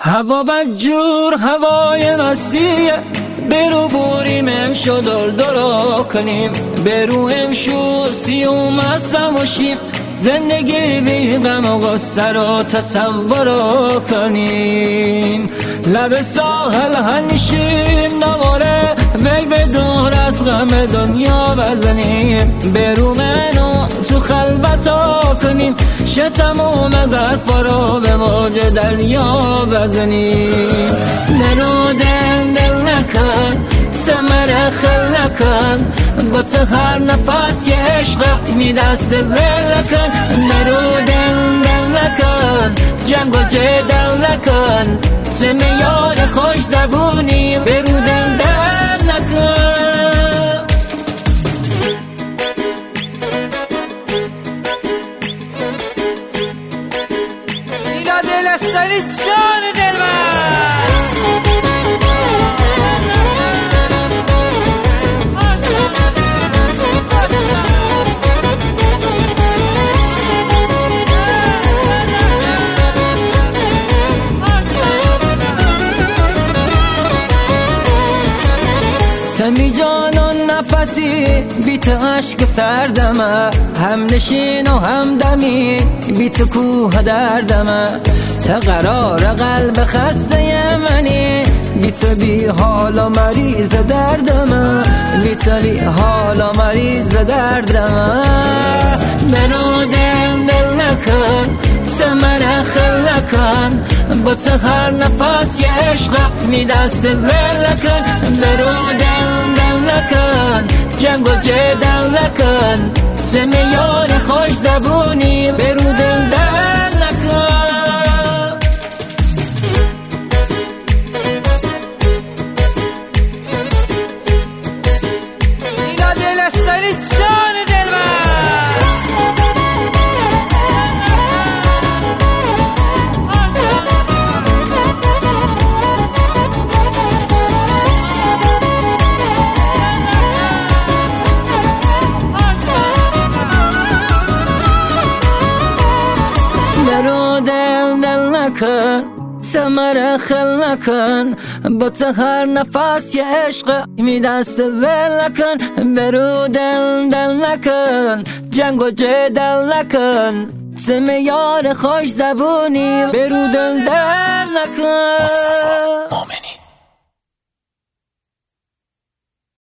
هوا بدجور هوای مستیه، برو بریم امشو دور دورا کنیم، برو امشو سیوم مست باشیم، زندگی بی غم و غصه رو تصور کنیم. لب ساحل هنشیم نواره می به دور از غم دنیا بزنیم، برو منو تو خلوتا کنیم، تموم غرفا رو به موج دریا بزنیم. منو دل نکن سمر خل نکن، با تو هر نفس یه عشق می دست ول نکن. مرو دل نکن جنگ و جدل نکن، سمه یار خوش زبونی برو دل نکن. ایلا دل استانی جان دل تمی جانون نفسی بیت عشق سردمه، هم نشین و هم دمی بیت کوه دردمه، تا قرار قلب خسته منی بیت بی حال و مریض دردمه، بیت بی حال و مریض دردمه. منو دل نکن سمر خل نکن، با تو هر نفس یه عشق می دست ول نکن. برو دل نکن جنگ و جدل نکن، سمه یار خوش زبونی برو دل نکن. ایلا دل استانی جان دل برو دل نکن سمر خل نکن، با تو هر نفس یه عشق می دست ول نکن. برو دل نکن جنگ و جدل نکن، سمه یار خوش زبونی برو دل نکن. مصطفی مؤمنی.